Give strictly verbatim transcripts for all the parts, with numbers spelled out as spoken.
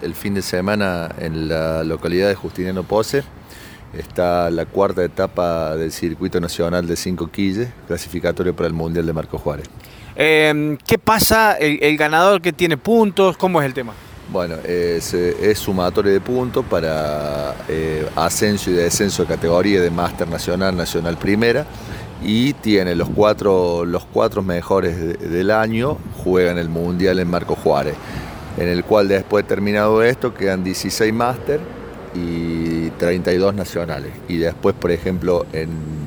el fin de semana en la localidad de Justiniano Pose. Está la cuarta etapa del Circuito Nacional de cinco quilles, clasificatorio para el Mundial de Marcos Juárez. Eh, ¿Qué pasa? El, el ganador que tiene puntos, ¿cómo es el tema? Bueno, es, es sumatorio de puntos para eh, ascenso y descenso de categoría de Máster Nacional, Nacional Primera, y tiene los cuatro, los cuatro mejores de, del año juegan el Mundial en Marcos Juárez, en el cual después de terminado esto quedan dieciséis Máster y treinta y dos nacionales. Y después, por ejemplo, en,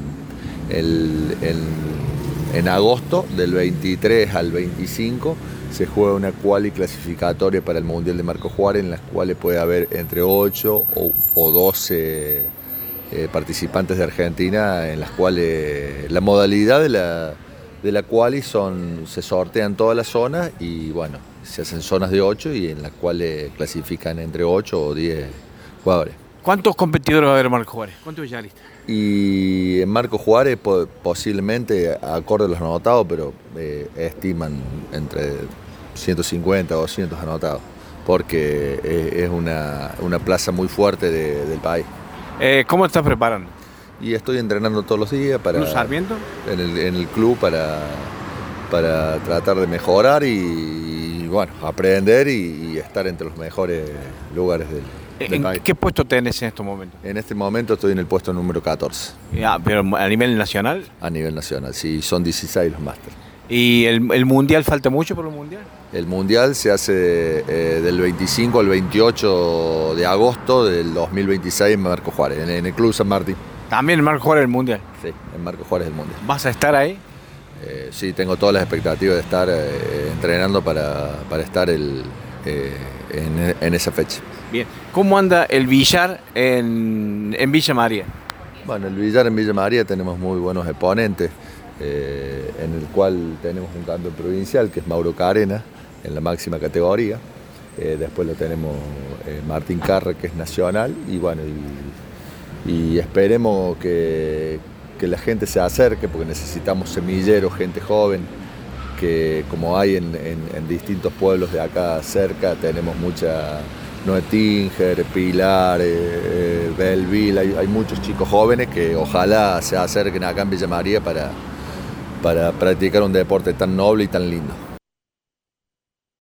el, en, en agosto del veintitrés al veinticinco se juega una quali clasificatoria para el Mundial de Marcos Juárez, en las cuales puede haber entre ocho o, o doce eh, participantes de Argentina, en las cuales la modalidad de la, de la quali son, se sortean todas las zonas y bueno, se hacen zonas de ocho y en las cuales clasifican entre ocho o diez jugadores. ¿Cuántos competidores va a haber en Marcos Juárez? ¿Cuántos ya listos? Y en Marcos Juárez po posiblemente, acorde a los anotados, pero eh, estiman entre ciento cincuenta o doscientos anotados, porque es, es una, una plaza muy fuerte de, del país. Eh, ¿Cómo te estás preparando? Y estoy entrenando todos los días para, ¿Club Sarmiento? En el, en el club para, para tratar de mejorar y, y bueno, aprender y, y estar entre los mejores lugares del, del ¿En país. qué puesto tenés en estos momentos? En este momento estoy en el puesto número catorce. Ah, pero a nivel nacional. A nivel nacional, sí, son dieciséis los másteres. ¿Y el, el mundial falta mucho por el mundial? El mundial se hace eh, del veinticinco al veintiocho de agosto del dos mil veintiséis en Marcos Juárez, en, en el Club San Martín. ¿También en Marcos Juárez el mundial? Sí, en Marcos Juárez el mundial. ¿Vas a estar ahí? Eh, sí, tengo todas las expectativas de estar eh, entrenando para, para estar el, eh, en, en esa fecha. Bien. ¿Cómo anda el billar en, en Villa María? Bueno, el billar en Villa María tenemos muy buenos exponentes, eh, en el cual tenemos un campeón provincial que es Mauro Carena, en la máxima categoría. Eh, después lo tenemos eh, Martín Carra, que es nacional, y bueno, y, y esperemos que, que la gente se acerque, porque necesitamos semilleros, gente joven, que como hay en, en, en distintos pueblos de acá cerca, tenemos mucha... Noetinger, Pilar, eh, Belleville, hay, hay muchos chicos jóvenes que ojalá se acerquen acá en Villa María para, para practicar un deporte tan noble y tan lindo.